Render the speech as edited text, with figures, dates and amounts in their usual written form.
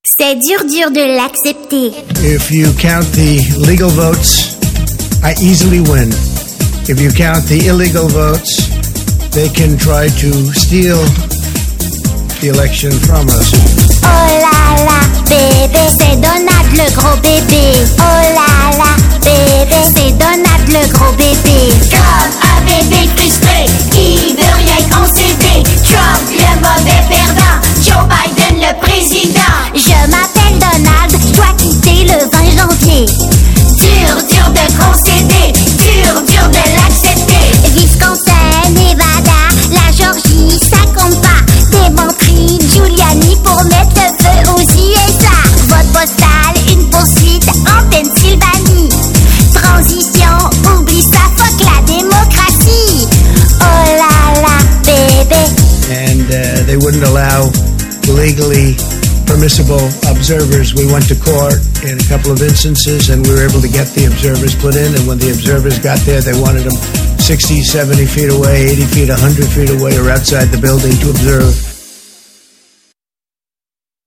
C'est dur de l'accepter. If you count the legal votes, I easily win. If you count the illegal votes, they can try to steal the election from us. Oh là là, bébé, c'est Donald le gros bébé. Oh là là, bébé, c'est Donald le gros bébé. Comme un bébé frustré, qui veut rien concéder. Trump le mauvais perdant, Joe Biden le président. Je m'appelle Donald, je dois quitter le 20 janvier. Dur de concéder, dur de l'accepter. Wisconsin, Nevada, la Georgie, ça compte pas. Démenterie, Giuliani pour mettre le feu aux USA. Vote postal, une poursuite en Pennsylvanie. Transition, oublie ça, fuck la démocratie. Oh là là, bébé. And they wouldn't allow legally permissible observers. We went to court in a couple of instances and we were able to get the observers put in, and when the observers got there, they wanted them 60, 70 feet away, 80 feet, 100 feet away or outside the building to observe.